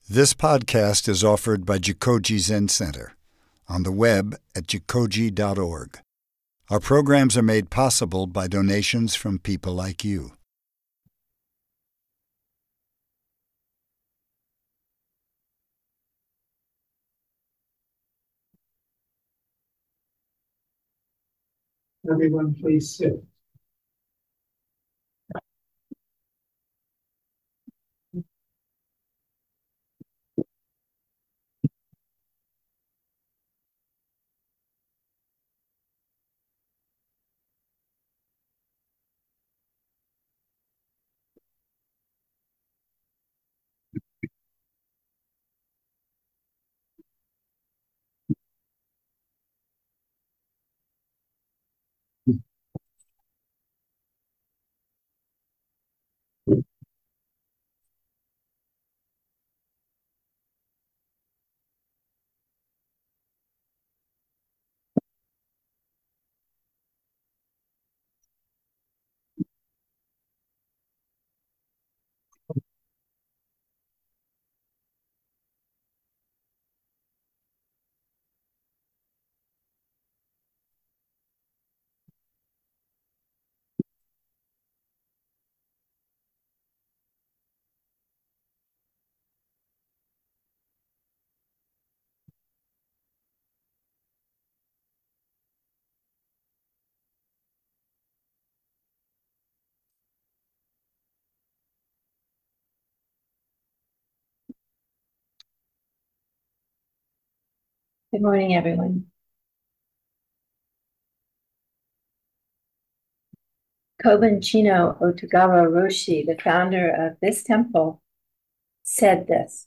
This podcast is offered by Jikoji Zen Center on the web at jikoji.org. Our programs are made possible by donations from people like you. Everyone, please sit. Good morning, everyone. Kobun Chino Otogawa Roshi, the founder of this temple, said this: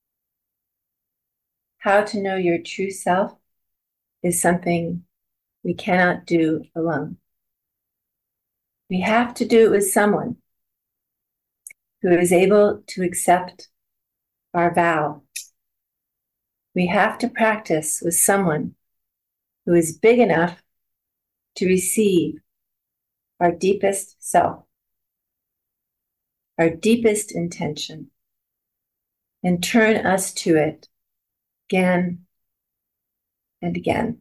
how to know your true self is something we cannot do alone. We have to do it with someone who is able to accept our vow. We have to practice with someone who is big enough to receive our deepest self, our deepest intention, and turn us to it again and again.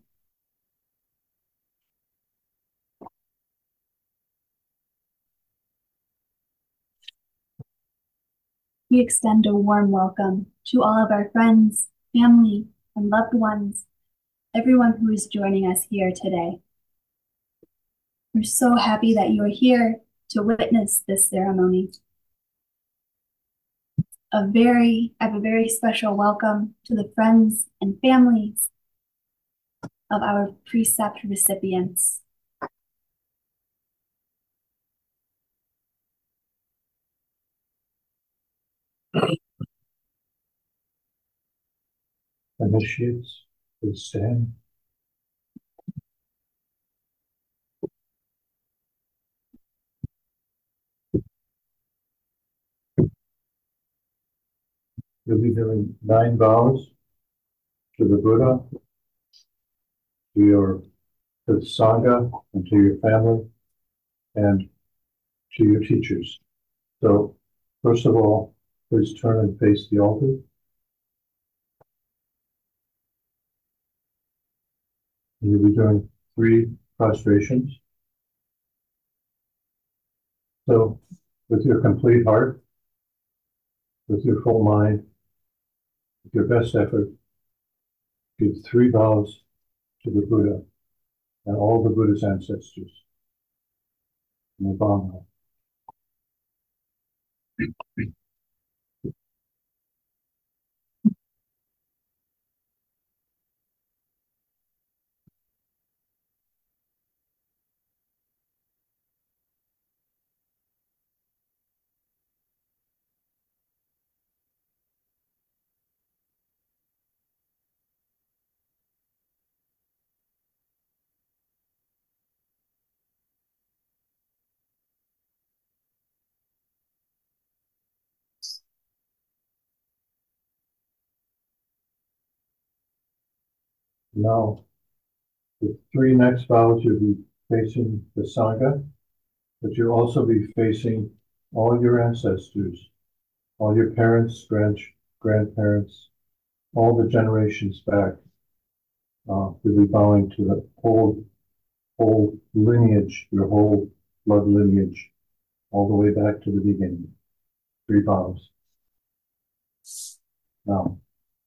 We extend a warm welcome to all of our friends, family, and loved ones, everyone who is joining us here today. We're so happy that you are here to witness this ceremony. I have a very special welcome to the friends and families of our precept recipients. Initiates, please stand. You'll be doing 9 vows to the Buddha, to the Sangha, and to your family, and to your teachers. So, first of all, please turn and face the altar. You'll be doing 3 prostrations. So, with your complete heart, with your full mind, with your best effort, give 3 vows to the Buddha and all the Buddha's ancestors. Nirvana. Now, the 3 next vows, you'll be facing the Sangha, but you'll also be facing all your ancestors, all your parents, grandparents, all the generations back. You'll be bowing to the whole lineage, your whole blood lineage, all the way back to the beginning. 3 bows. Now,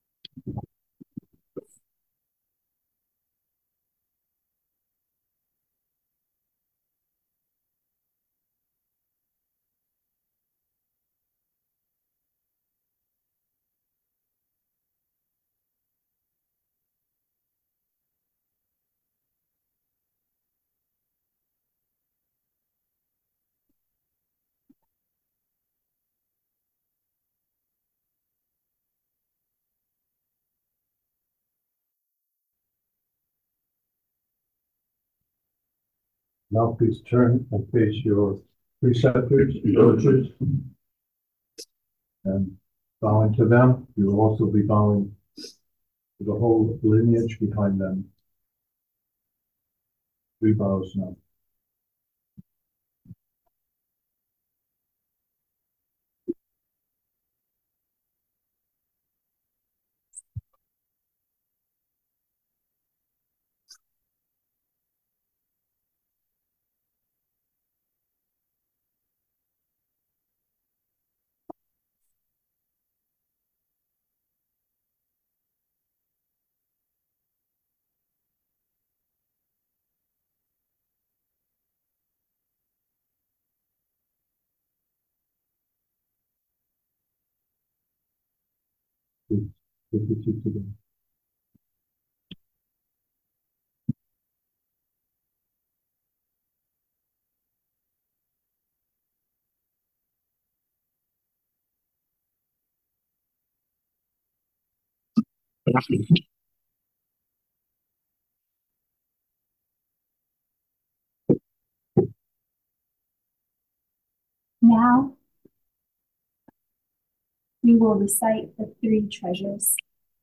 please turn and face your preceptors, your coaches, and bowing to them. You will also be bowing to the whole lineage behind them. 3 bows now. Please, take your seat to them. Now, we will recite the 3 treasures.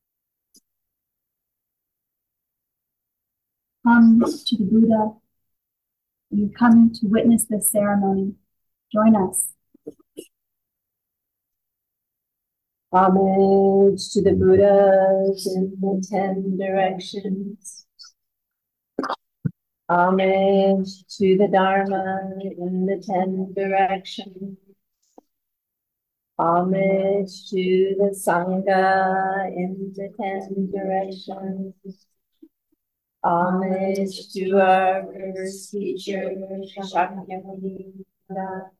Come to the Buddha. You come to witness this ceremony. Join us. Homage to the Buddhas in the 10 directions. Homage to the Dharma in the 10 directions. Homage to the Sangha in the 10 directions. Homage to our first teacher, Shakyamuni Buddha.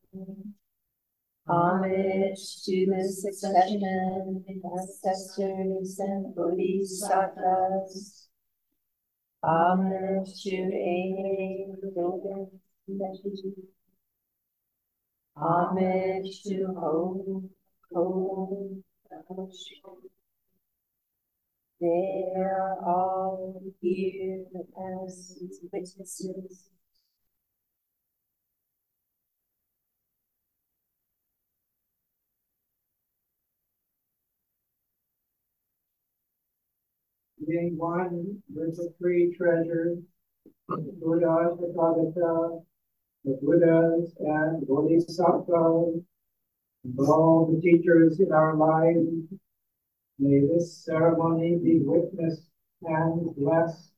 Homage to the succession ancestors and bodhisattvas. Homage to A. Homage to Ho. They are all here as witnesses. Being one with the 3 treasures, the Buddha, the Tathagata, the Buddhas and Bodhisattvas, and all the teachers in our lives, may this ceremony be witnessed and blessed.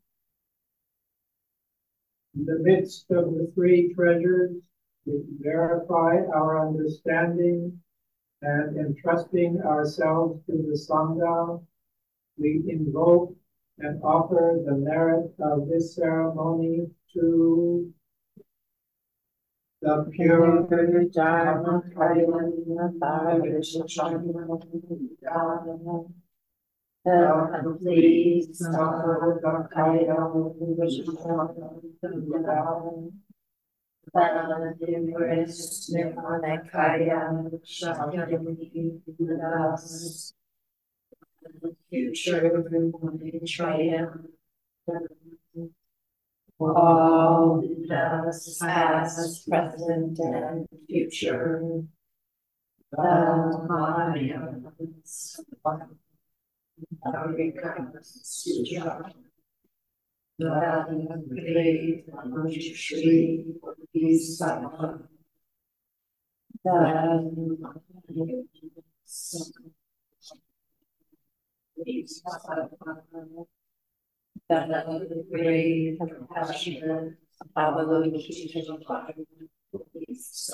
In the midst of the 3 treasures, we verify our understanding and entrusting ourselves to the Sangha, we invoke and offer the merit of this ceremony to the pure Dharma the complete Dharmakaya, the embraced Nirmanakaya, Shakyamuni Buddhas, the future triumph. All Buddhas, past, present, and future. The Mayas, the great Shri Bodhisattva, the the great compassion, Avalokiteshvara, peace,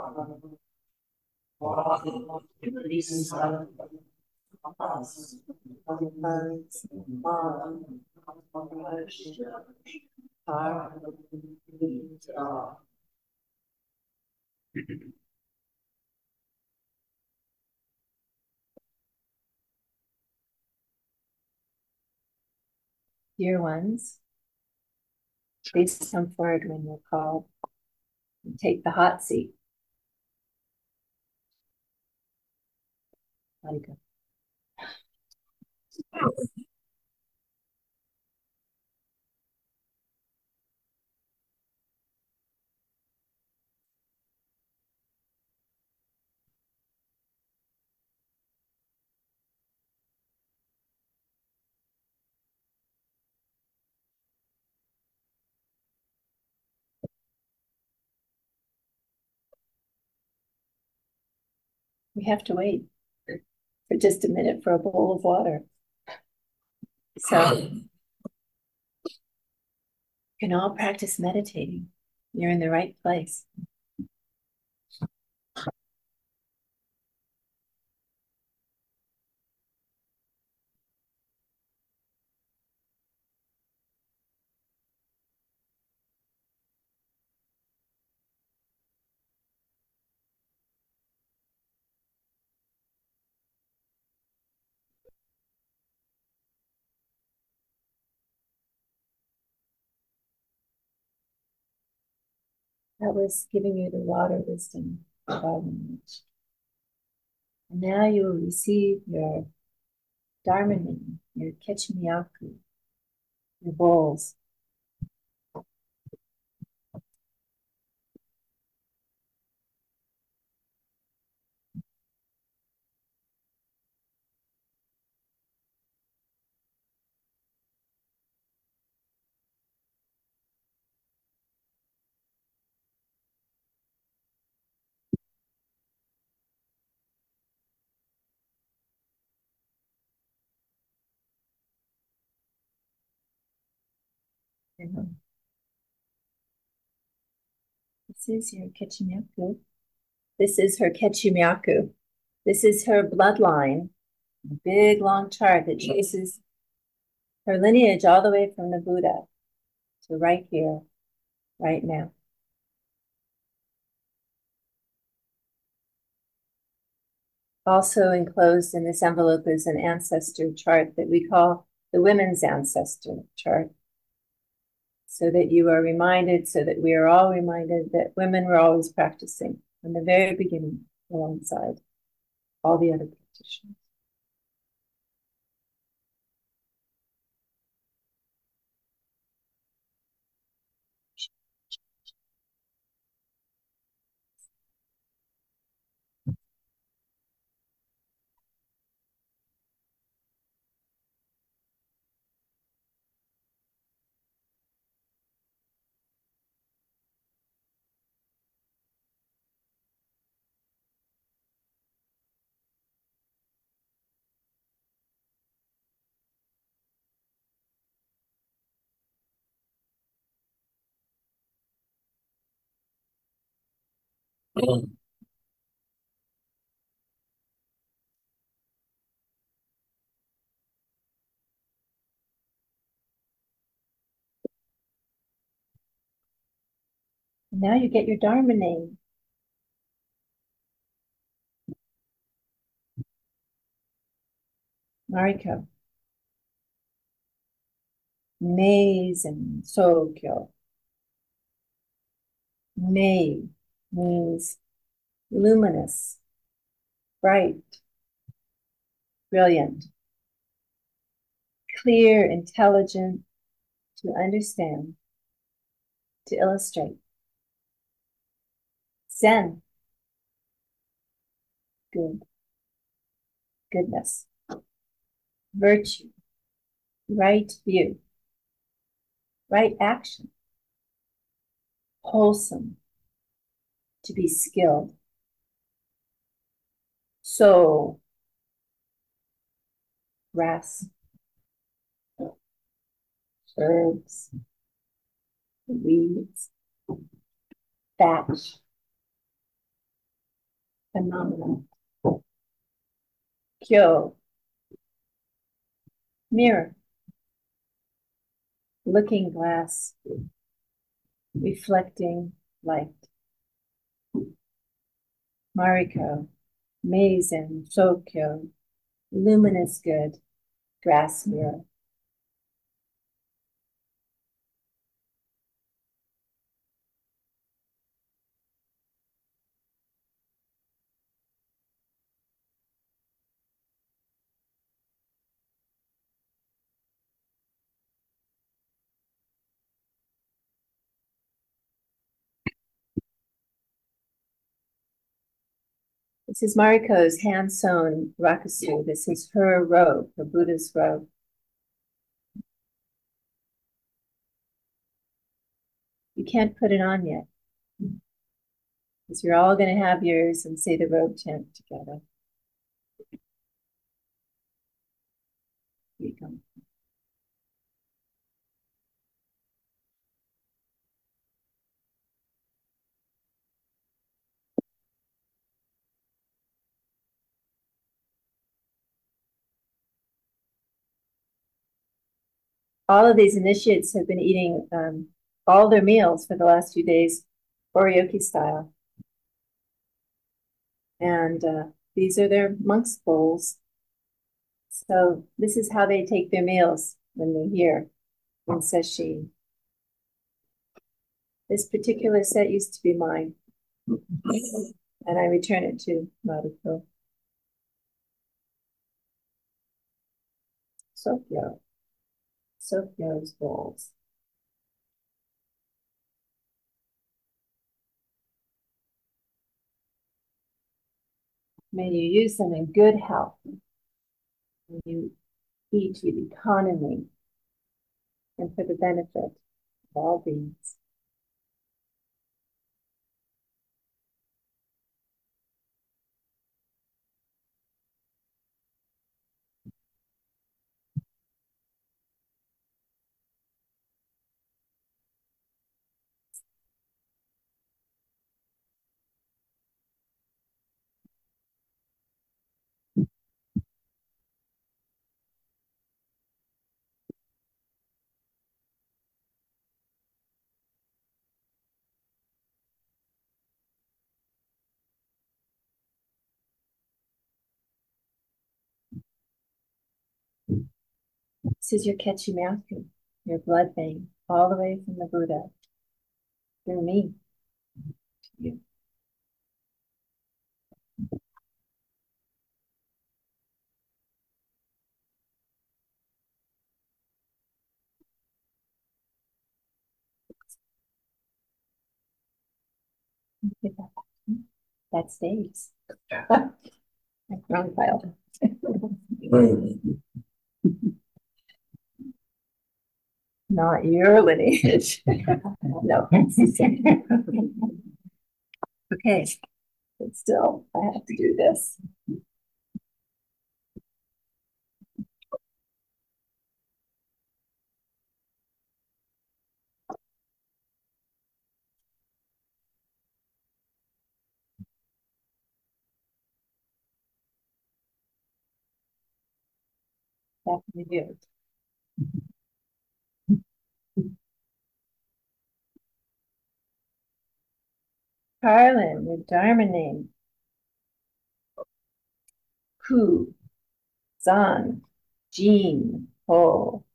dear ones, please come forward when you're called and take the hot seat. Monica. We have to wait for just a minute for a bowl of water. So you can all practice meditating. You're in the right place. That was giving you the water wisdom. And now you will receive your Dharma name, your Kechimyaku, your bowls. This is your Kechimyaku. This is her Kechimyaku. This is her bloodline, a big long chart that traces her lineage all the way from the Buddha to right here, right now. Also enclosed in this envelope is an ancestor chart that we call the women's ancestor chart, so that you are reminded, so that we are all reminded that women were always practicing from the very beginning alongside all the other practitioners. Now you get your Dharma name. Mariko. Meizen Sokyo. Mei means luminous, bright, brilliant, clear, intelligent, to understand, to illustrate. Zen, good, goodness. Virtue, right view, right action. Wholesome, to be skilled. So, grass, herbs, weeds, thatch, phenomena, kyo, mirror, looking glass, reflecting light, Mariko, Meizen, Shokyo, luminous good, grass mirror. This is Mariko's hand-sewn rakusu. This is her robe, her Buddha's robe. You can't put it on yet, because you're all going to have yours and say the robe chant together. Here you go. All of these initiates have been eating all their meals for the last few days, Oryoki style. And these are their monk's bowls. So this is how they take their meals when they're here in Seshi. This particular set used to be mine, and I return it to Mariko. Sokyo's bowls. May you use them in good health. May you eat with economy and for the benefit of all beings. This is your Kechimyaku, your blood vein, all the way from the Buddha through me to you. That stays. Wrong file. Not your lineage. No. Okay, but still, I have to do this. Definitely do. Carlin, your Dharma name. Ku, Zan, Jin, Ho.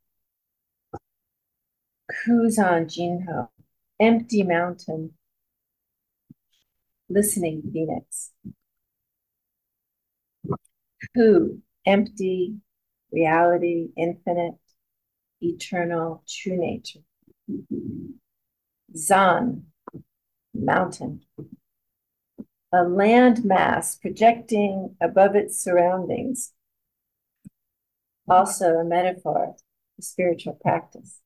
Kuzan Jinho, empty mountain, listening phoenix. Ku, empty, reality, infinite, eternal, true nature. Zan, mountain, a land mass projecting above its surroundings, also a metaphor for spiritual practice.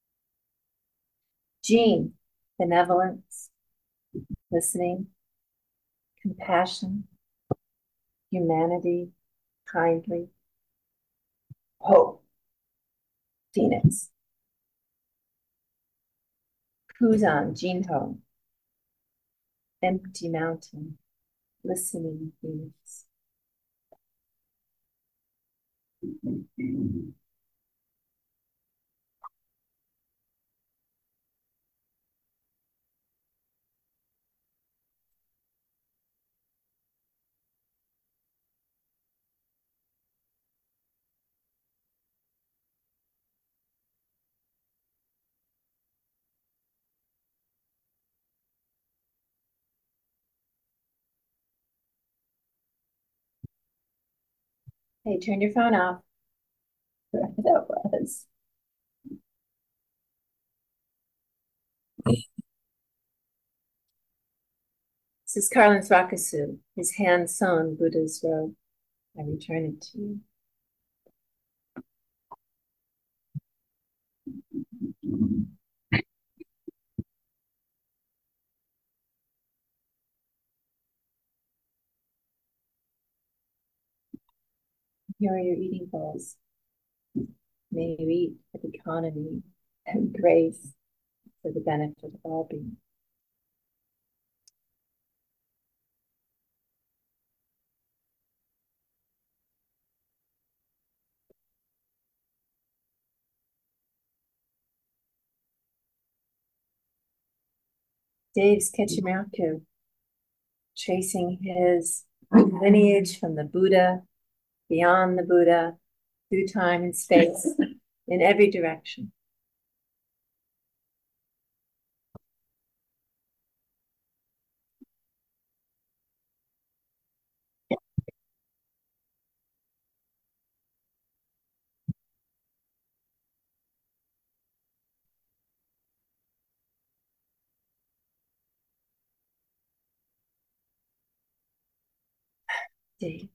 Jin, benevolence, listening, compassion, humanity, kindly. Ho, Phoenix. Kuzan, Jinho. Empty mountain, listening Phoenix. Hey, turn your phone off. That was. This is Carlin's Rakusu, his hand sewn Buddha's robe. I return it to you. Here are your eating bowls. May you eat with economy and grace for the benefit of all beings. Dave's Ketchimaku, tracing his lineage from the Buddha, beyond the Buddha, through time and space, in every direction. Dave.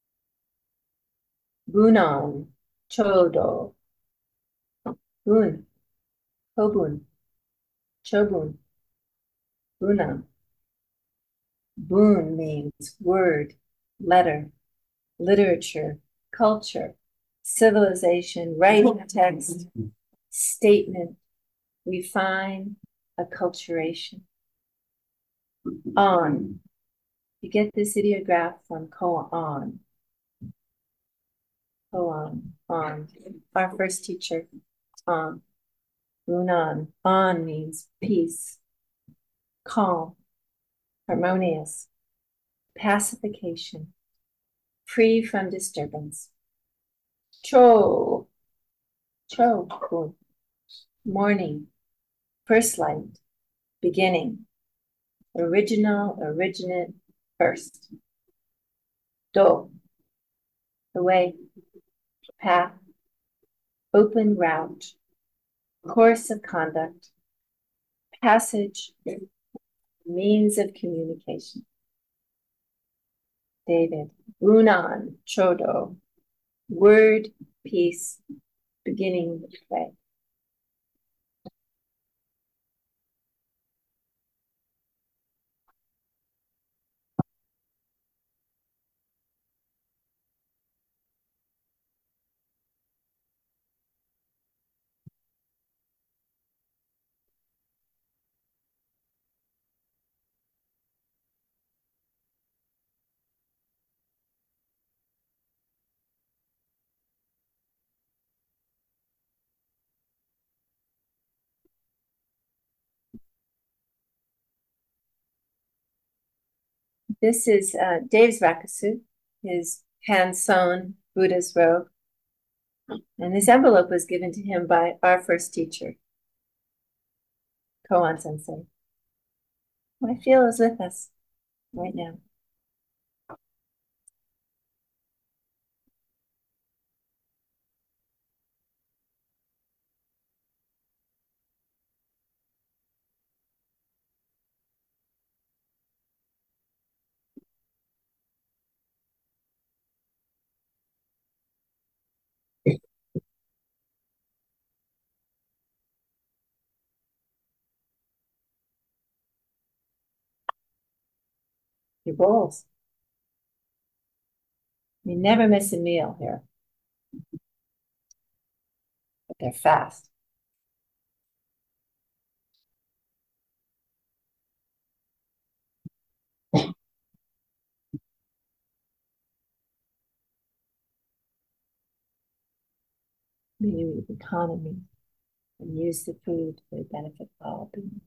Bunon, Chodo, Bun, Kobun, Chobun, Bunan. Bun means word, letter, literature, culture, civilization, writing text, statement, refine, acculturation. On. You get this ideograph from koan. Koan, on. Our first teacher, on. Runan. On means peace, calm, harmonious, pacification, free from disturbance. Cho, cho, morning, first light, beginning, original, originate, first. Do, the way, path, open route, course of conduct, passage, means of communication. David, Unan, Chodo, word, peace, beginning, way. This is Dave's Rakusu, his hand-sewn Buddha's robe. And this envelope was given to him by our first teacher, Koan Sensei. I feel is with us right now. Your bowls. You never miss a meal here. they're fast. We use economy and use the food for the benefit of all beings.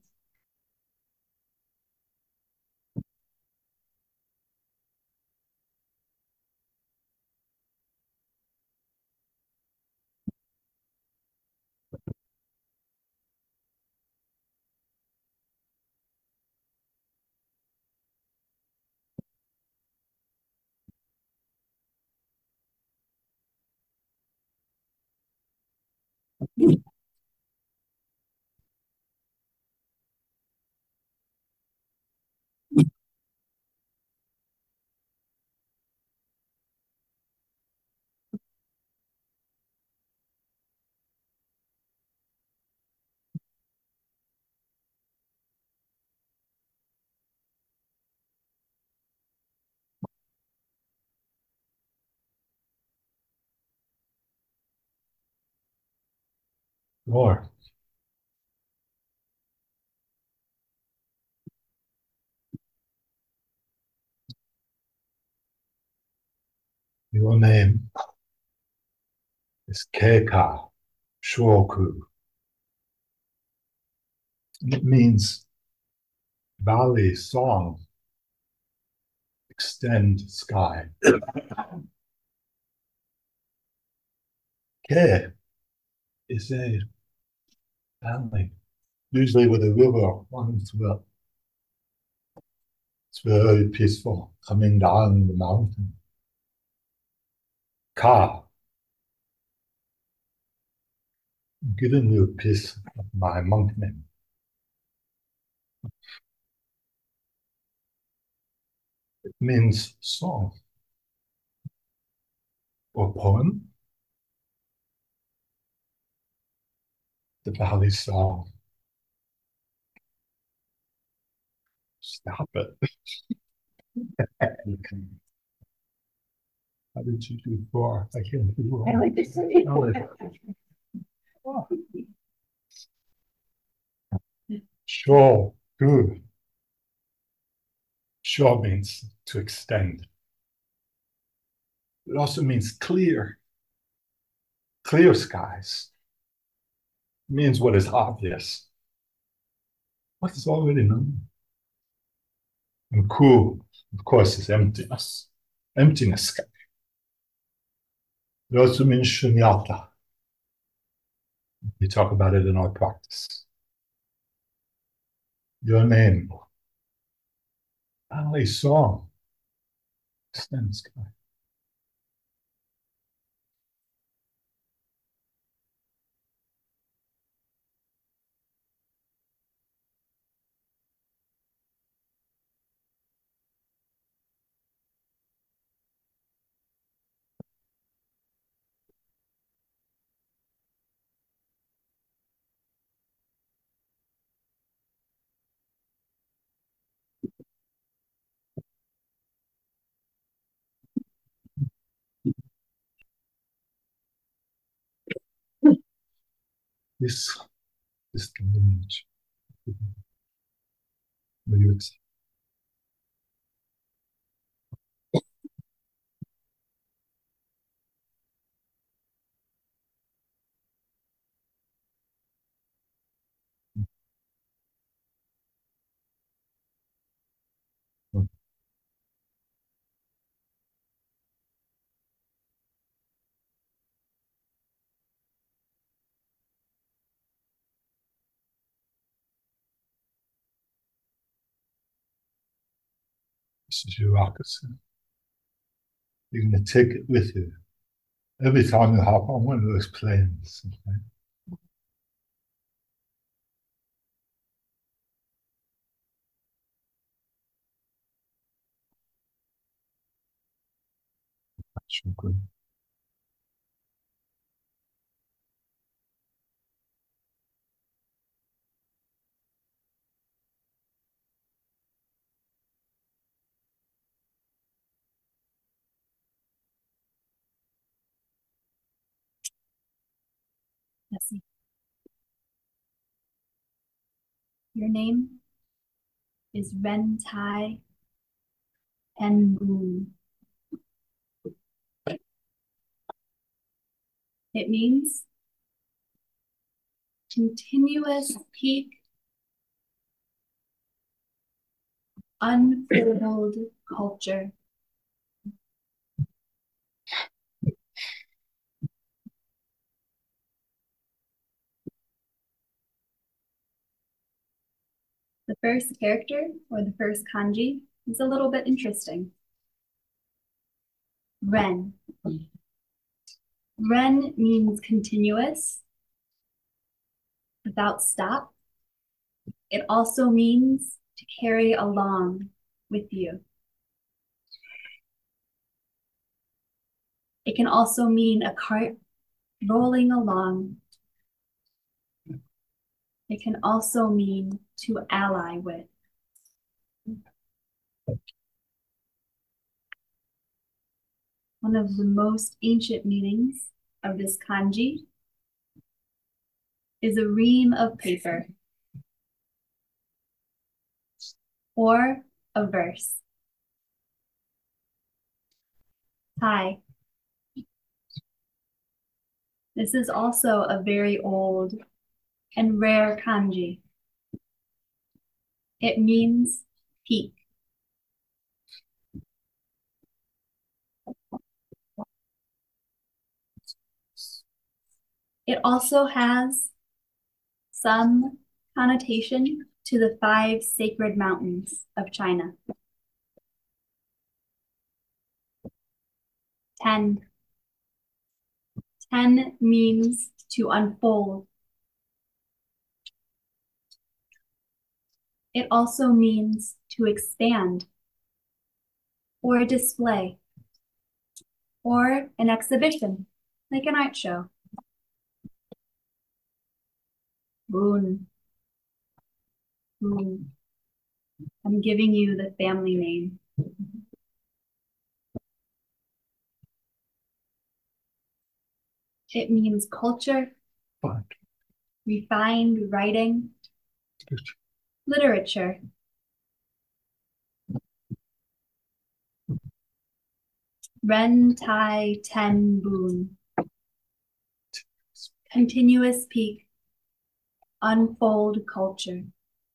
More. Your name is Keika Shoku. It means valley song, extend sky. Ke is a valley, usually with a river runs through it. It's very peaceful, coming down the mountain. Ka, giving you a piece of my monk name. It means song or poem. The valley song. Stop it. How did you do 4? I can't do I like to see. Sure, good. Sure means to extend. It also means clear. Clear skies. It means what is obvious. What is already known. And cool, of course, is emptiness. Emptiness sky. It also means shunyata. We talk about it in our practice. Your name. Valley song. Extend sky. This is the lineage. Will you accept? This is your rakusen. You're going to take it with you every time you hop on one of those planes. Okay? Sure, good. Yes, Your name is Ren Tai and Boon. It means continuous peak, unfurled culture. The first character, or the first kanji, is a little bit interesting. Ren. Ren means continuous, without stop. It also means to carry along with you. It can also mean a cart rolling along. It can also mean to ally with. One of the most ancient meanings of this kanji is a ream of paper or a verse. Tai. This is also a very old and rare kanji. It means peak. It also has some connotation to the 5 sacred mountains of China. 10. 10 means to unfold. It also means to expand, or a display, or an exhibition, like an art show. Boon. Boon. I'm giving you the family name. It means culture, refined writing, literature. Ren Tai Ten Boon. Continuous peak, unfold culture.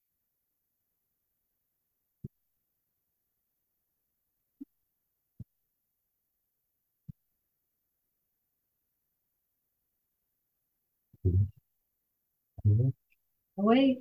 Away.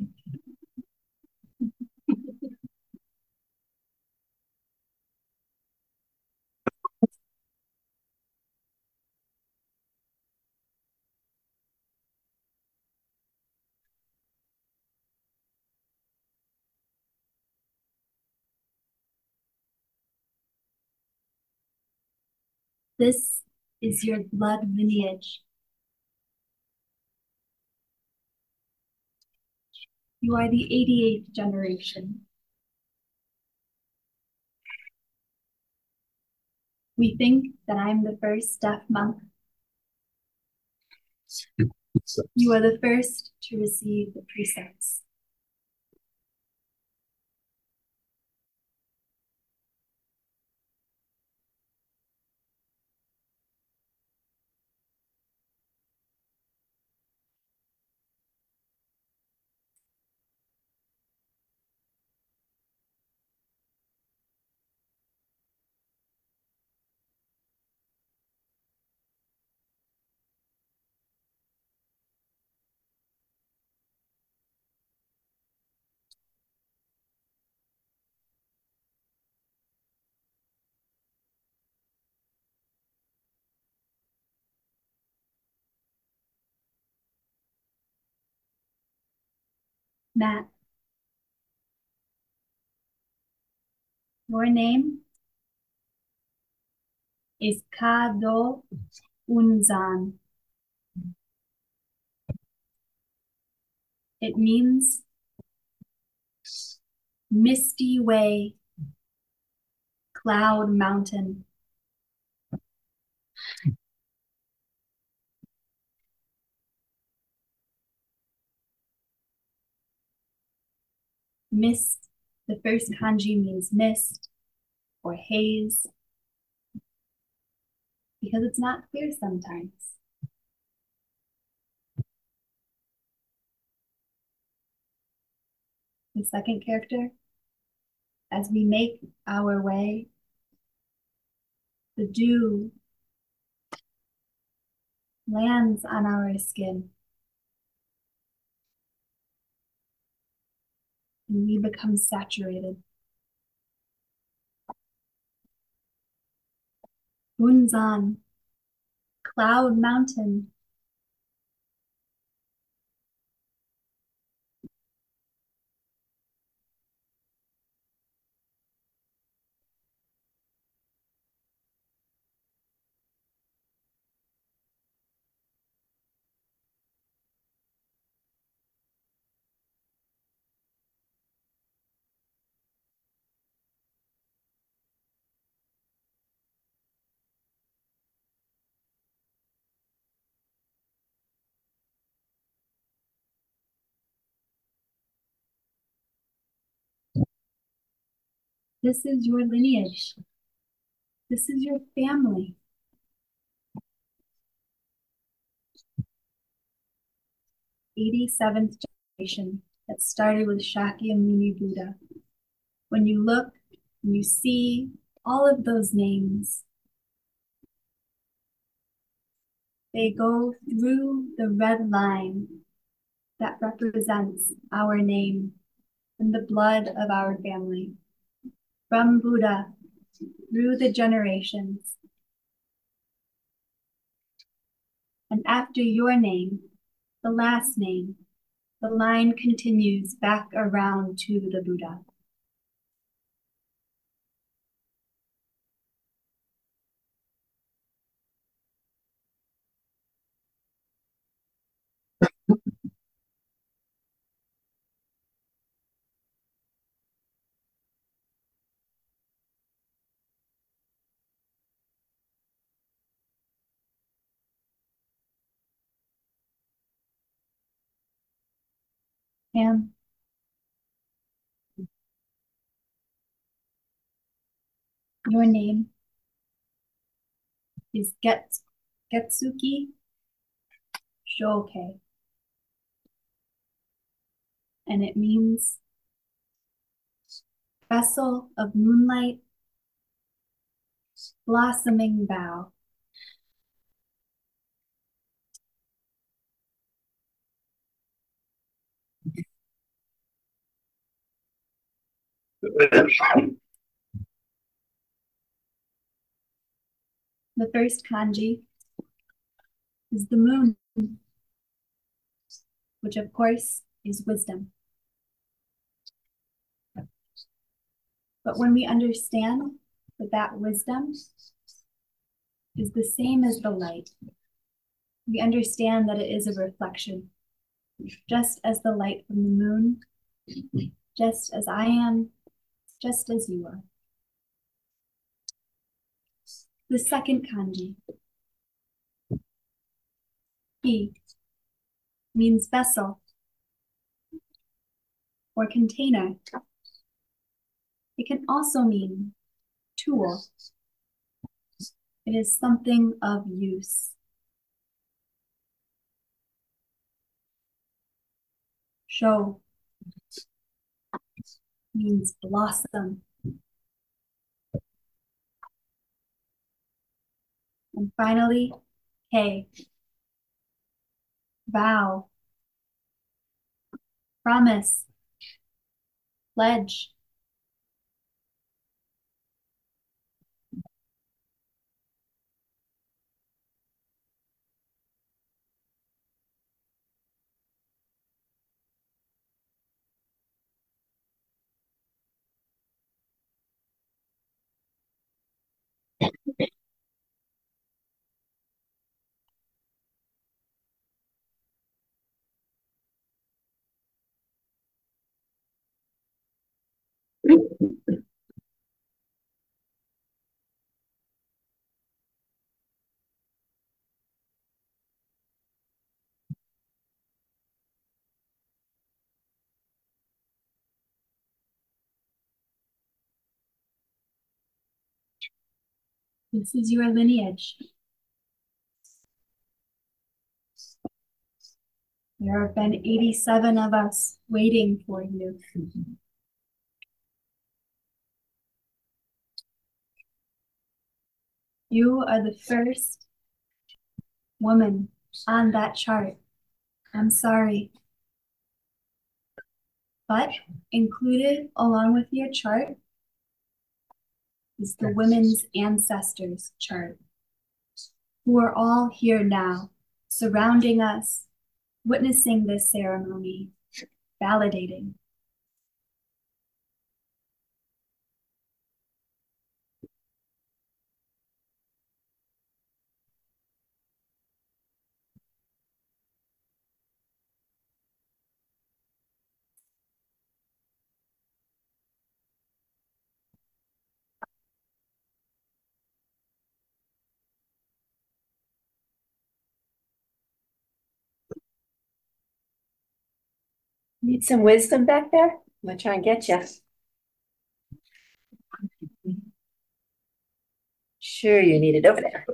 This is your blood lineage. You are the 88th generation. We think that I'm the first deaf monk. You are the first to receive the precepts. Matt, your name is Kado Unzan. It means misty way, cloud mountain. Mist, the first kanji means mist or haze because it's not clear sometimes. The second character, as we make our way, the dew lands on our skin and we become saturated. Bunzan, Cloud Mountain. This is your lineage. This is your family. 87th generation that started with Shakyamuni Buddha. When you look and you see all of those names, they go through the red line that represents our name and the blood of our family. From Buddha through the generations. And after your name, the last name, the line continues back around to the Buddha. Pam, your name is Getsuki Shoukei, and it means vessel of moonlight, blossoming bough. The first kanji is the moon, which of course is wisdom. But when we understand that that wisdom is the same as the light, we understand that it is a reflection, just as the light from the moon, just as I am, just as you are. The second kanji, Hi, means vessel or container. It can also mean tool. It is something of use. Sho means blossom. And finally, Kei, vow, promise, pledge. This is your lineage. There have been 87 of us waiting for you. You are the first woman on that chart. I'm sorry. But included along with your chart is the women's ancestors chart, who are all here now, surrounding us, witnessing this ceremony, validating. Need some wisdom back there? I'm gonna try and get you. Sure, you need it over there.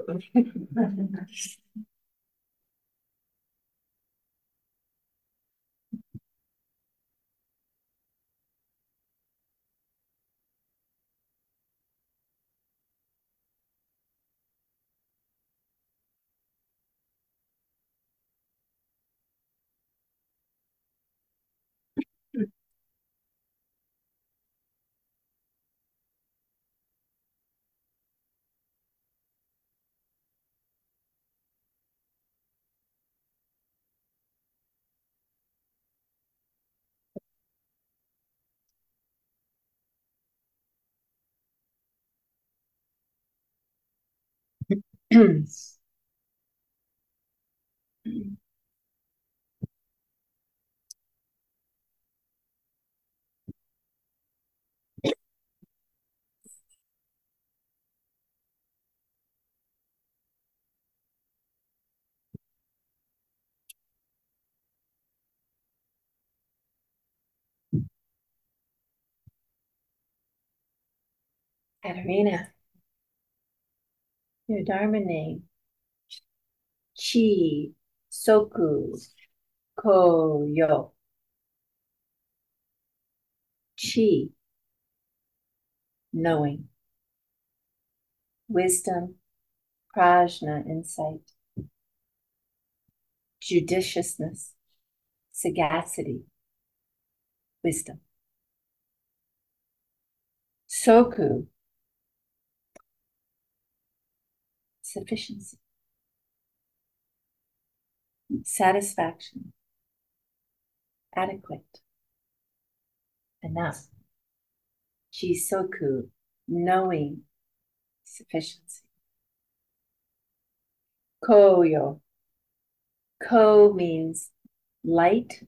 Katerina, your Dharma name. Chi Soku Koyo. Chi, knowing. Wisdom, prajna, insight. Judiciousness, sagacity, wisdom. Soku, sufficiency, satisfaction, adequate, enough. Jisoku, knowing, sufficiency. Koyo, ko means light,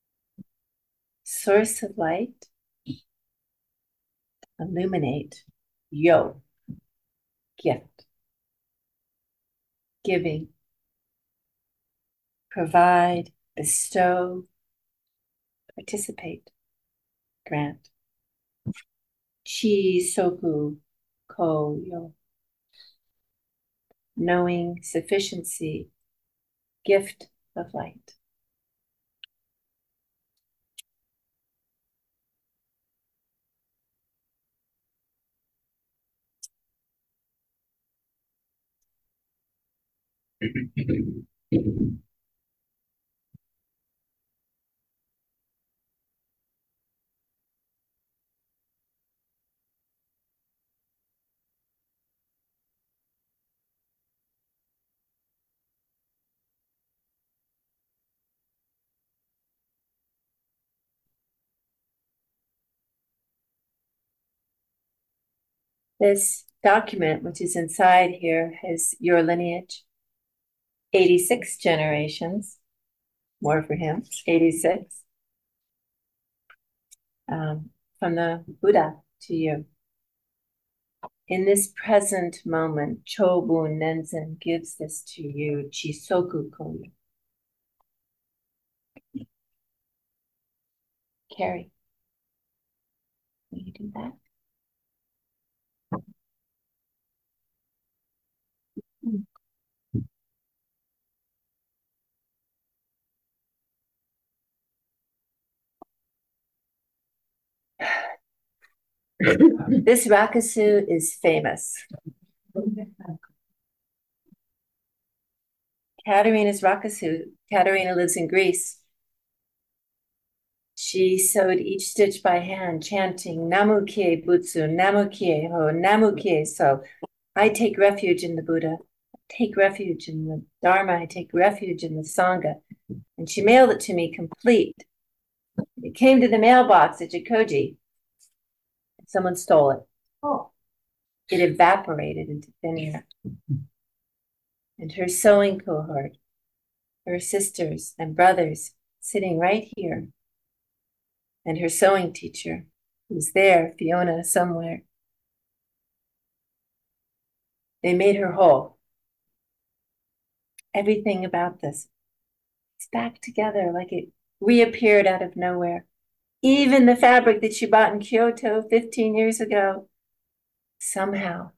source of light, illuminate, yo, gift, giving, provide, bestow, participate, grant. Chi soku ko yo. Knowing, sufficiency, gift of light. This document, which is inside here, has your lineage, 86 generations, more for him, 86, from the Buddha to you. In this present moment, Chobun Nenzin gives this to you, Chisoku Koyo. Carrie, will you do that? This Rakusu is famous. Katerina's Rakusu. Katerina lives in Greece. She sewed each stitch by hand, chanting Namu Kie Butsu, Namu Kie Ho, Namu Kie So. I take refuge in the Buddha. I take refuge in the Dharma. I take refuge in the Sangha. And she mailed it to me complete. It came to the mailbox at Jikoji. Someone stole it. Oh. It evaporated into thin air. And her sewing cohort, her sisters and brothers sitting right here, and her sewing teacher, who's there, Fiona, somewhere. They made her whole. Everything about this is back together like it reappeared out of nowhere. Even the fabric that she bought in Kyoto 15 years ago, somehow.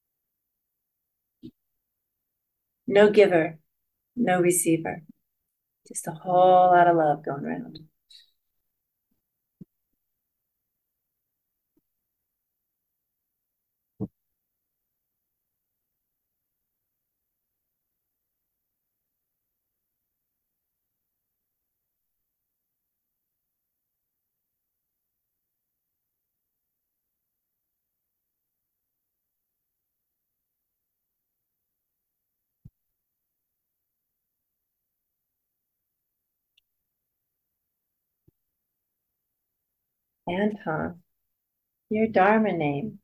No giver, no receiver. Just a whole lot of love going around. Anton, your Dharma name,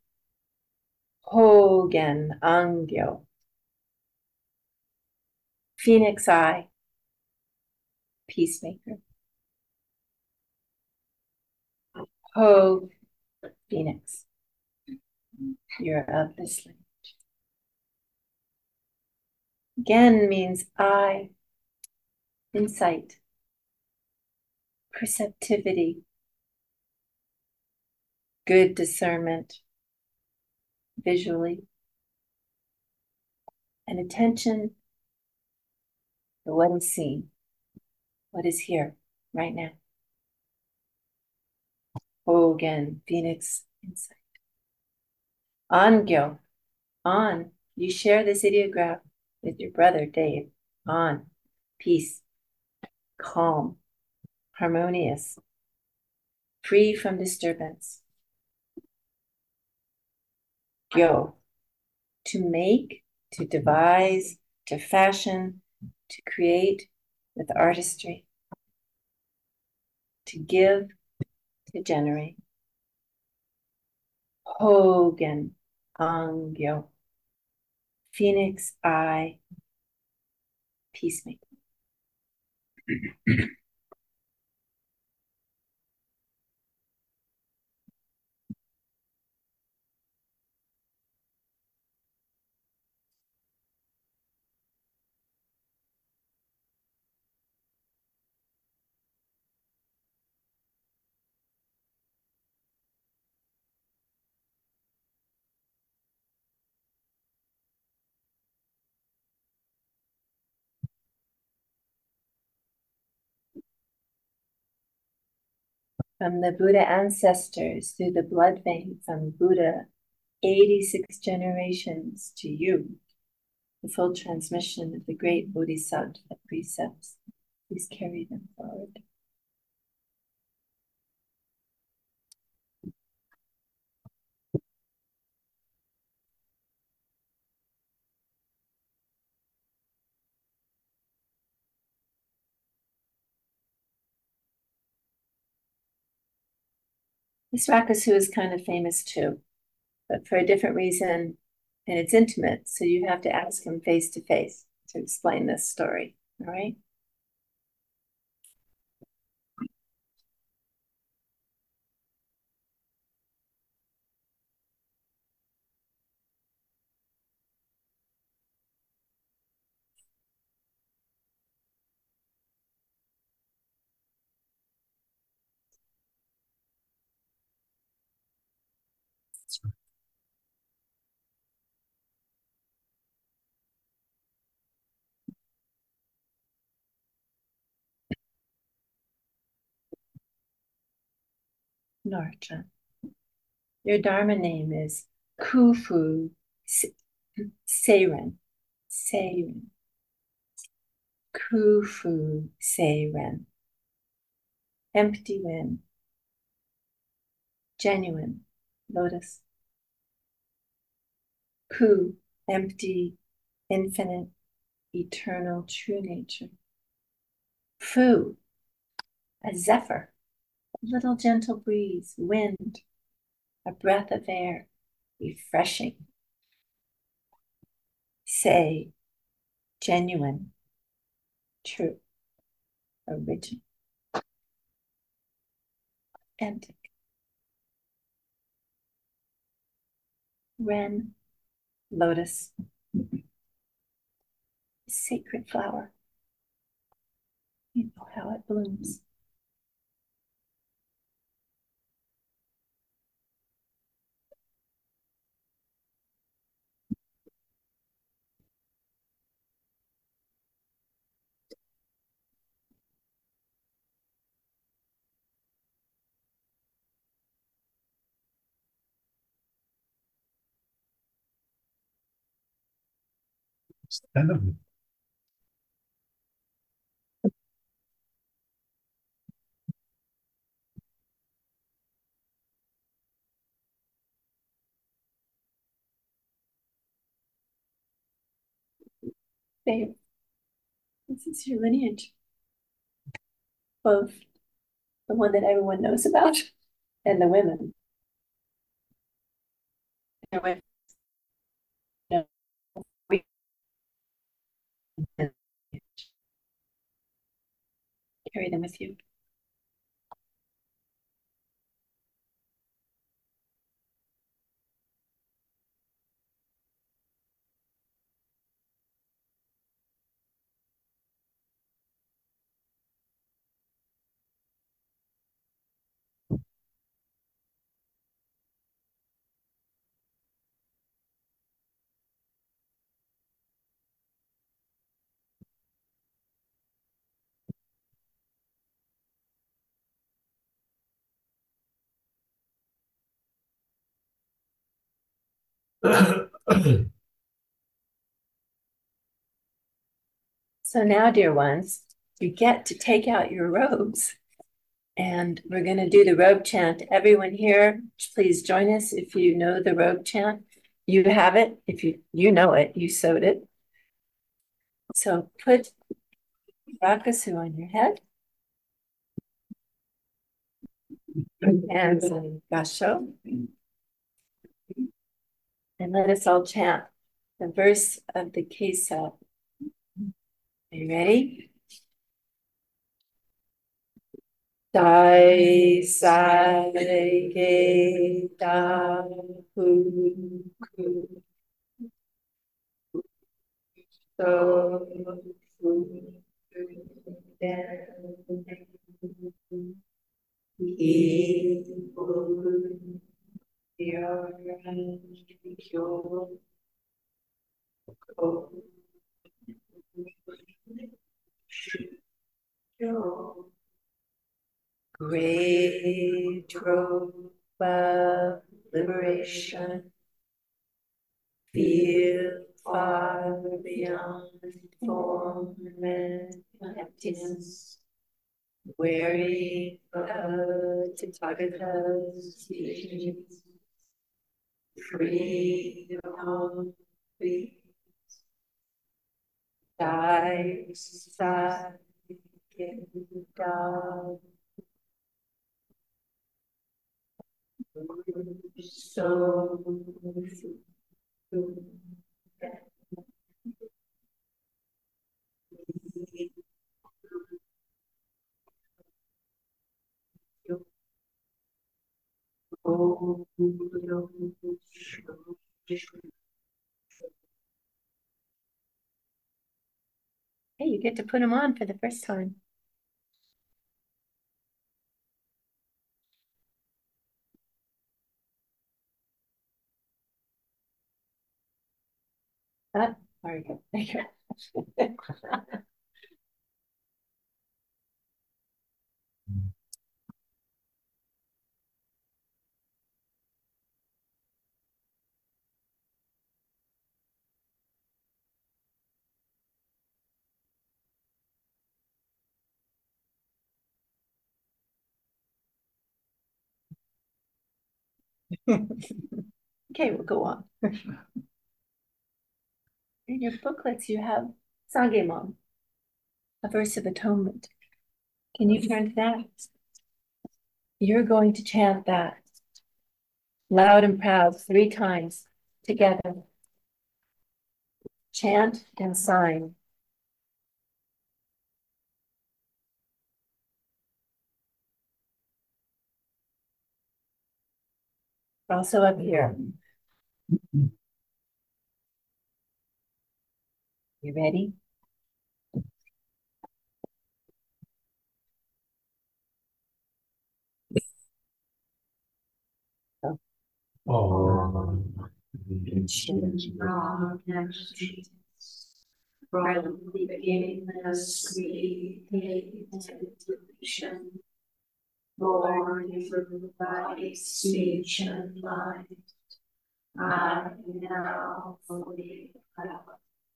Hogen Angyo. Phoenix Eye, peacemaker. Ho, Phoenix, you're of this lineage. Gen means eye, insight, perceptivity, good discernment, visually, and attention to what is seen, what is here, right now. Hogen, Phoenix, insight. Angyo, on, you share this ideograph with your brother, Dave. On, peace, calm, harmonious, free from disturbance. Gyo, to make, to devise, to fashion, to create with artistry, to give, to generate. Hogen, Angyo, Phoenix Eye, peacemaker. From the Buddha ancestors through the blood vein from Buddha, 86 generations to you, the full transmission of the great Bodhisattva precepts. Please carry them forward. This Rakusu is kind of famous too, but for a different reason, and it's intimate, so you have to ask him face to face to explain this story, all right? Narcha. Your Dharma name is Khufu Seiren. Seiren. Khufu Seiren. Empty Ren. Genuine lotus. Ku, empty, infinite, eternal, true nature. Fu, a zephyr, a little gentle breeze, wind, a breath of air, refreshing. Say, genuine, true, original, authentic. Ren, lotus, sacred flower. You know how it blooms. Stand up. Babe, this is your lineage. Both the one that everyone knows about and the women. Carry them with you. So now, dear ones, you get to take out your robes and we're going to do the robe chant. Everyone here, please join us if you know the robe chant. You have it. If you know it, you sewed it. So put Rakusu on your head. Hands in Gasho. And let us all chant the verse of the Kesa. Are you ready? Dai sai ge da hu ku so fu den I fu kyo ko kyo. Great robe of liberation, feel far beyond form and emptiness, wearing the Tathagata's teachings, free from peace, Dai Sai Gita. So hey, you get to put them on for the first time. Very good. Thank you. Okay, we'll go on. In your booklets, you have Sangemon, a verse of atonement. Can you turn to that? You're going to chant that loud and proud 3 times together. Chant and sign. Also up here. You ready? Oh. From the beginningless creation, born through body, speech, and life, I now fully allow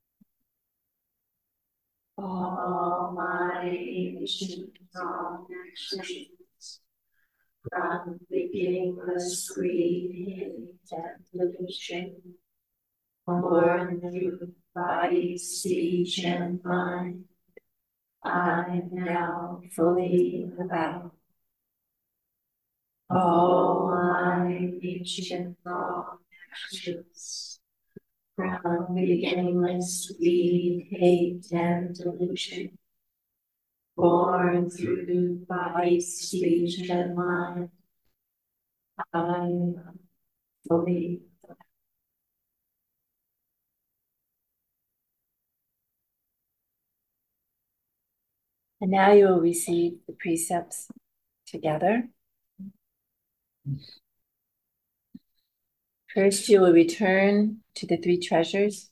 all my ancient wrong actions, from beginningless greed and delusion, born through body, speech, and mind, I now fully allow all my ancient wrong actions, from beginningless greed, hate, and delusion, born through body, speech, and mind, I fully allow. And now you will receive the precepts together. First, you will return to the 3 treasures.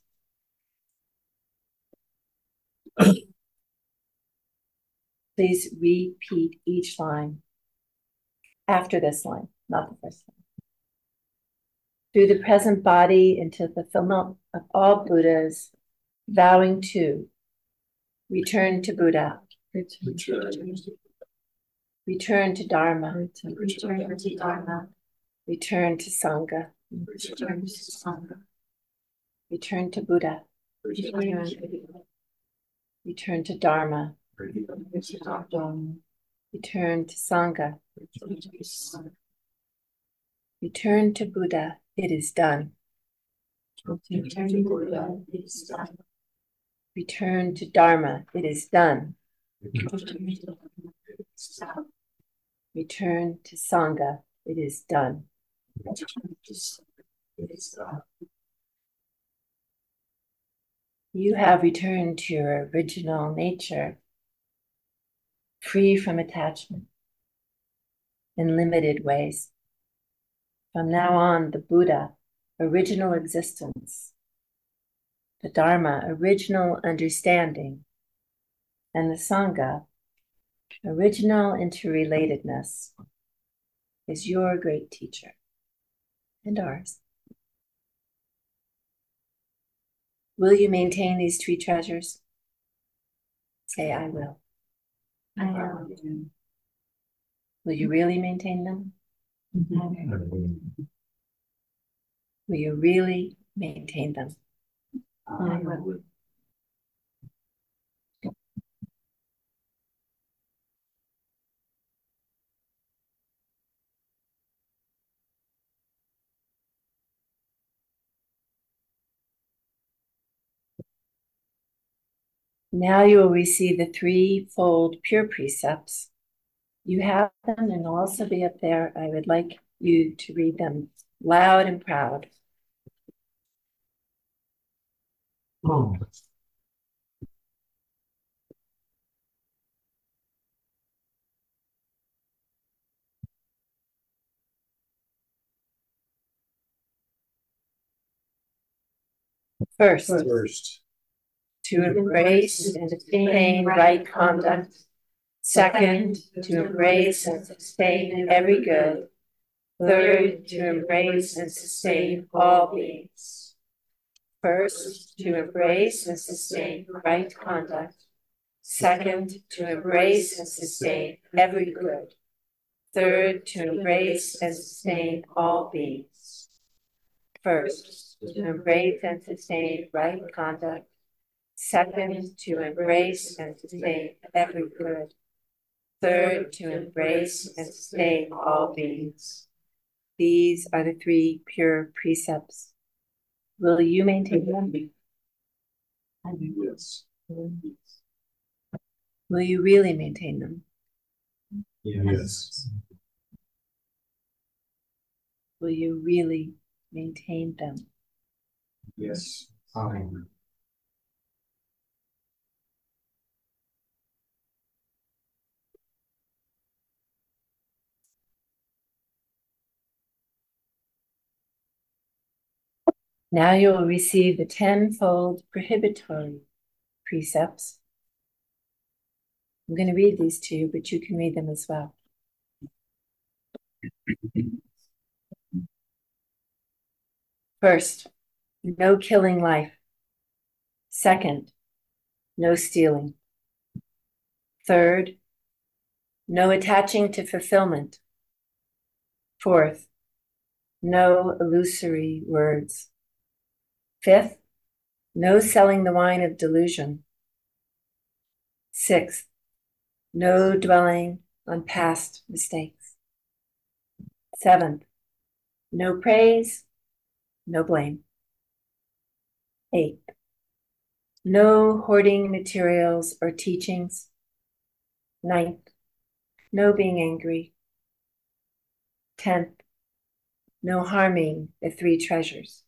Please repeat each line after this line, not the first line. Through the present body into the fulfillment of all Buddhas, vowing to return to Buddha, return to Dharma, Return to Dharma, return to Sangha, return to Sangha, return to Buddha, return to return to Dharma, Dharma, return to Sangha, return to Sangha, return to Buddha. It is done. return to Buddha, it is done. Return to Dharma. It is done. Return to Dharma, it is done. Return to Sangha. It is done. Return to Sangha, it is done. You have returned to your original nature, free from attachment in limited ways. From now on, the Buddha, original existence, the Dharma, original understanding, and the Sangha, original interrelatedness, is your great teacher and ours. Will you maintain these 3 treasures? Say, I will. I will. Will you really maintain them? Will you really maintain them? I will. Now you will receive the 3-fold pure precepts. You have them and they'll also be up there. I would like you to read them loud and proud. Oh. First, First, to embrace and attain right conduct. Second, to embrace and sustain every good. Third, to embrace and sustain all beings. First, to embrace and sustain right conduct. Second, to embrace and sustain every good. Third, to embrace and sustain all beings. First, to embrace and sustain right conduct. Second, to embrace and sustain every good. Third, to embrace and sustain all beings. These are the three pure precepts. Will you maintain them? Yes. Will you really maintain them? Yes. Will you really maintain them? Yes. Amen. Now you will receive the tenfold prohibitory precepts. I'm going to read these to you, but you can read them as well. First, no killing life. Second, no stealing. Third, no attaching to fulfillment. Fourth, no illusory words. Fifth, no selling the wine of delusion. Sixth, no dwelling on past mistakes. Seventh, no praise, no blame. Eighth, no hoarding materials or teachings. Ninth, no being angry. 10th, no harming the three treasures.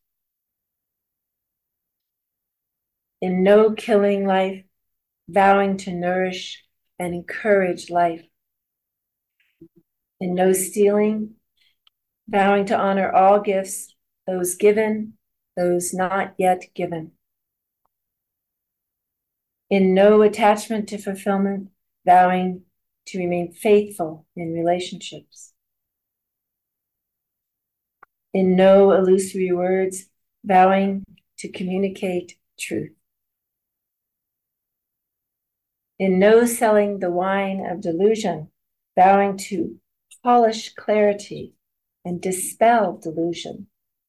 In no killing life, vowing to nourish and encourage life. In no stealing, vowing to honor all gifts, those given, those not yet given. In no attachment to fulfillment, vowing to remain faithful in relationships. In no illusory words, vowing to communicate truth. In no selling the wine of delusion, vowing to polish clarity and dispel delusion.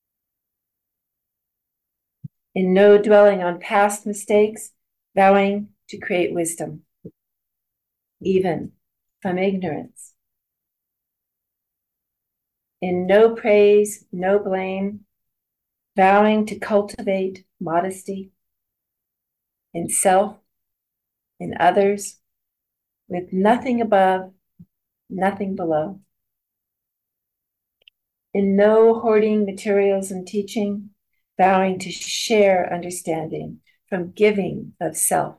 In no dwelling on past mistakes, vowing to create wisdom, even from ignorance. In no praise, no blame, vowing to cultivate modesty in self, in others, with nothing above, nothing below. In no hoarding materials and teaching, vowing to share understanding from giving of self.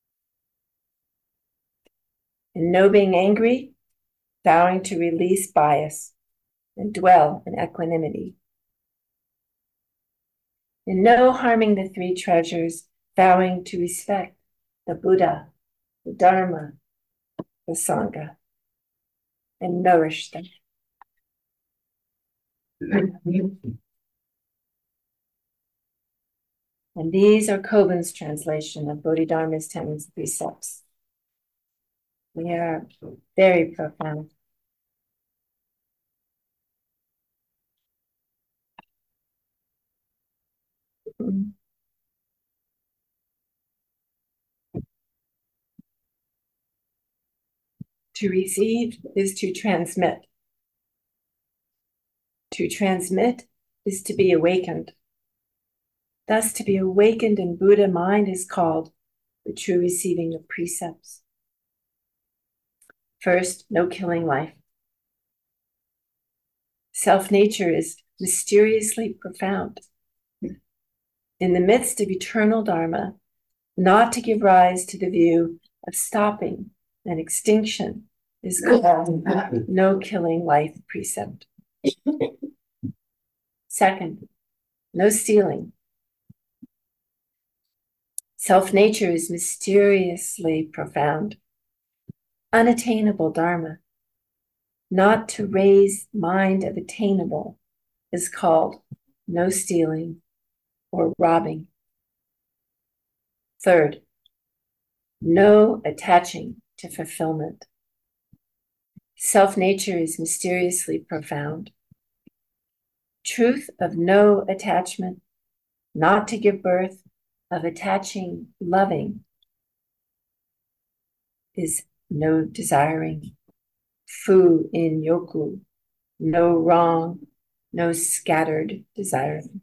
In no being angry, vowing to release bias and dwell in equanimity. In no harming the three treasures, vowing to respect the Buddha, the Dharma, the Sangha, and nourish them. And these are Kobun's translation of Bodhidharma's 10 precepts. They are very profound. To receive is to transmit. To transmit is to be awakened. Thus, to be awakened in Buddha mind is called the true receiving of precepts. First, no killing life. Self-nature is mysteriously profound. In the midst of eternal Dharma, not to give rise to the view of stopping and extinction is called no killing life precept. Second, no stealing. Self-nature is mysteriously profound. Unattainable Dharma, not to raise mind of attainable, is called no stealing or robbing. Third, no attaching to fulfillment. Self-nature is mysteriously profound. Truth of no attachment, not to give birth, of attaching, loving, is no desiring. Fu in yoku, no wrong, no scattered desiring.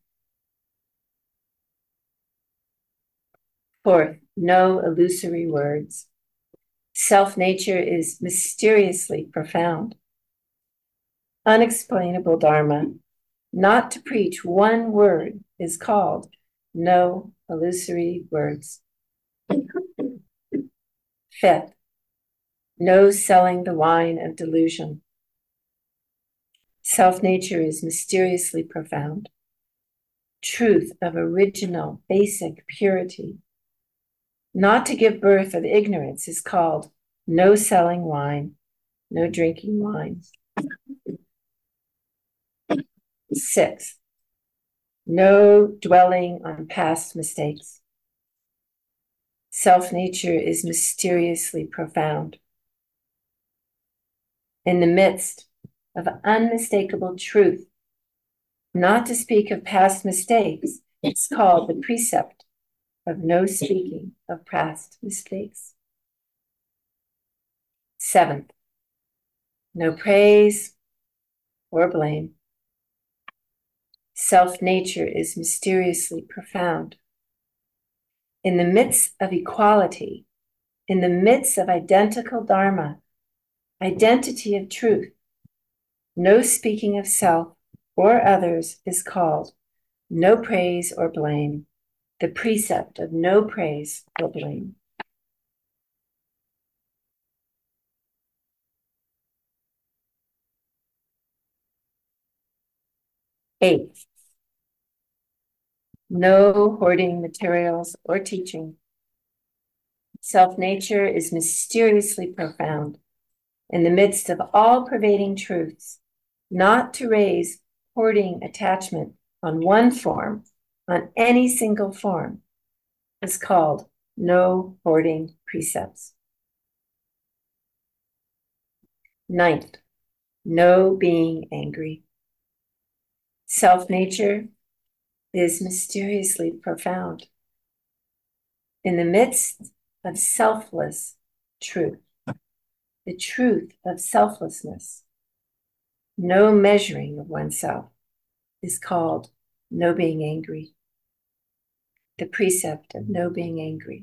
Fourth, no illusory words. Self-nature is mysteriously profound. Unexplainable Dharma, not to preach one word, is called no illusory words. Fifth, no selling the wine of delusion. Self-nature is mysteriously profound. Truth of original, basic purity. Not to give birth of ignorance is called no selling wine, no drinking wine. Sixth, no dwelling on past mistakes. Self-nature is mysteriously profound. In the midst of unmistakable truth, not to speak of past mistakes, it's called the precept of no speaking of past mistakes. Seventh, no praise or blame. Self-nature is mysteriously profound. In the midst of equality, in the midst of identical Dharma, identity of truth, no speaking of self or others is called no praise or blame, the precept of no praise or blame. Eighth, no hoarding materials or teaching. Self-nature is mysteriously profound. In the midst of all pervading truths, not to raise hoarding attachment on one form, on any single form, is called no hoarding precepts. Ninth, no being angry. Self-nature is mysteriously profound. In the midst of selfless truth, the truth of selflessness, no measuring of oneself, is called no being angry, the precept of no being angry.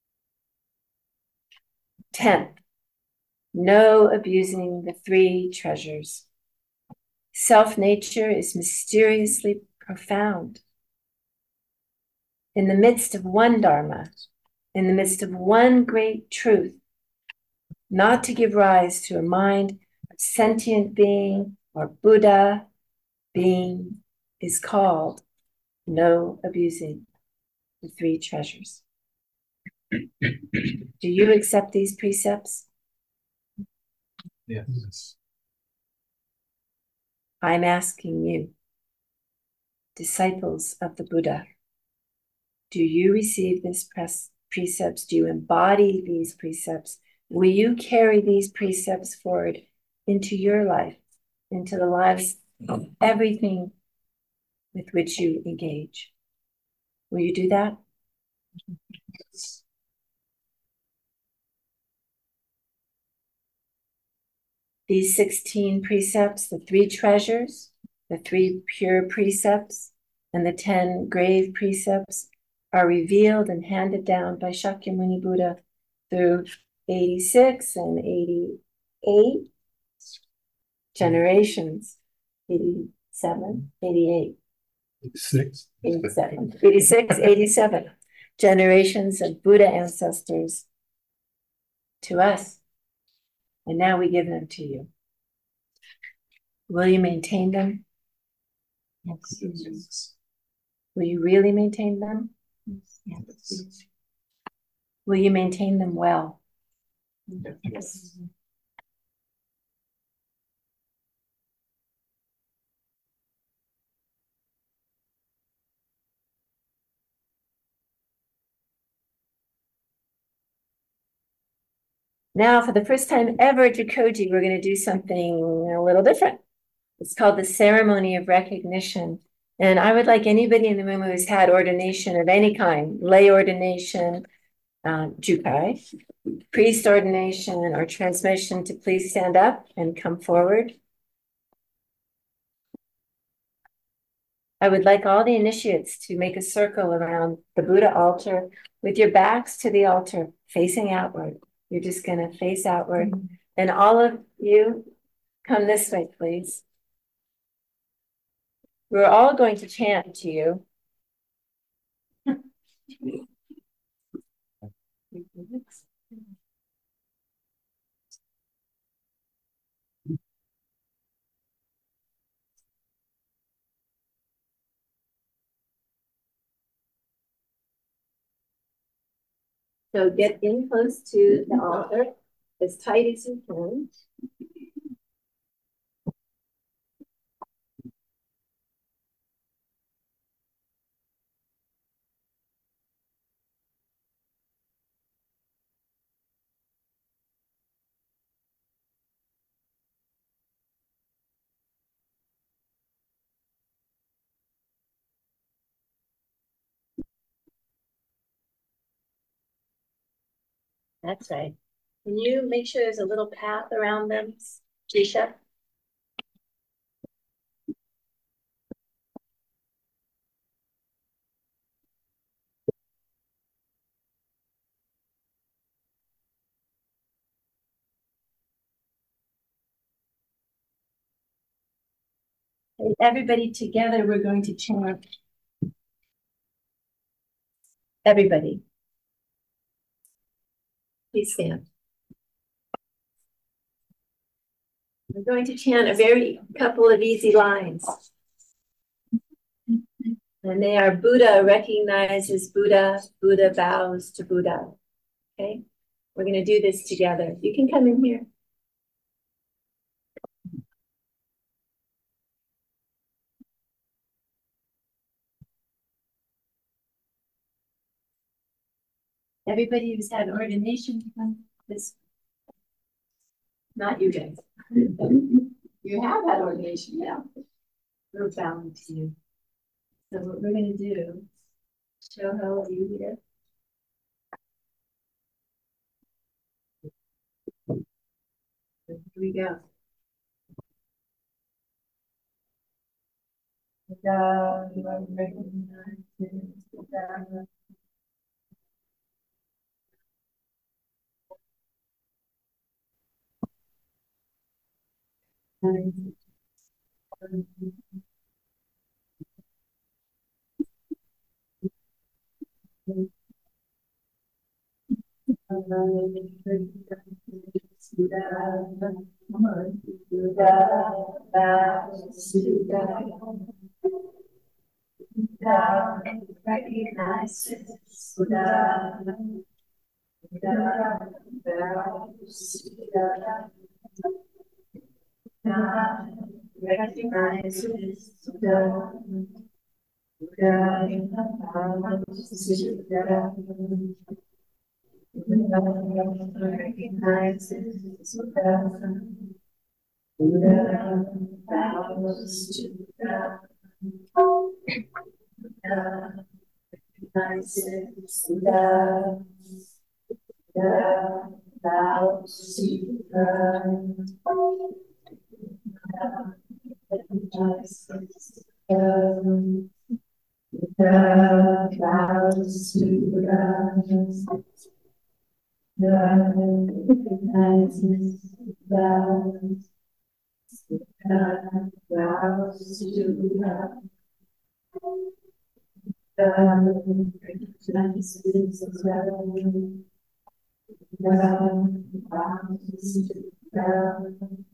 10th, no abusing the three treasures. Self-nature is mysteriously profound. In the midst of one Dharma, in the midst of one great truth, not to give rise to a mind of sentient being or Buddha being, is called no abusing the three treasures. Do you accept these precepts? Yes. I'm asking you, disciples of the Buddha, do you receive these precepts? Do you embody these precepts? Will you carry these precepts forward into your life, into the lives of everything with which you engage? Will you do that? Yes. These 16 precepts, the 3 treasures, the 3 pure precepts, and the 10 grave precepts are revealed and handed down by Shakyamuni Buddha through 86 and 88 generations, 87, 88, 86. 87, 86, 87 generations of Buddha ancestors to us. And now we give them to you. Will you maintain them? Yes. Will you really maintain them? Yes. Will you maintain them well? Yes. Now, for the first time ever at Jikoji, we're going to do something a little different. It's called the ceremony of recognition. And I would like anybody in the room who's had ordination of any kind, lay ordination, Jukai, priest ordination, or transmission, to please stand up and come forward. I would like all the initiates to make a circle around the Buddha altar with your backs to the altar, facing outward. You're just going to face outward. And all of you, come this way, please. We're all going to chant to you. So get in close to the altar, as tight as you can. That's right. Can you make sure there's a little path around them, Jisha? Everybody together, we're going to chant. Everybody. Please stand. We're going to chant a couple of easy lines. And they are: Buddha recognizes Buddha, Buddha bows to Buddha. Okay? We're going to do this together. You can come in here. Everybody who's had ordination, come this. Not you guys. You have had ordination, yeah. We're bowing to you. So what we're going to do, show how you here. Here we go. Recognizes Buddha. Buddha recognizes Buddha. Buddha recognizes Buddha. Buddha bows to Buddha. Buddha recognizes Buddha. Buddha bows to Buddha. Buddha recognizes Buddha. Buddha bows to Buddha. Buddha recognizes Buddha. Buddha bows to Buddha. Buddha recognizes Buddha. Buddha bows to Buddha.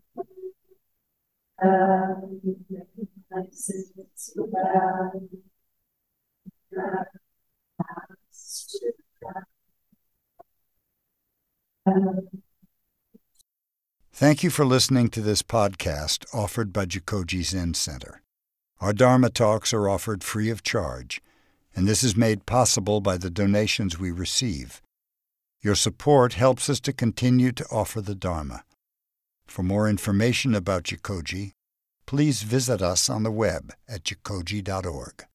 Buddha recognizes Buddha. Thank you for listening to this podcast offered by Jikoji Zen Center. Our Dharma talks are offered free of charge, and this is made possible by the donations we receive. Your support helps us to continue to offer the Dharma. For more information about Jikoji, please visit us on the web at jikoji.org.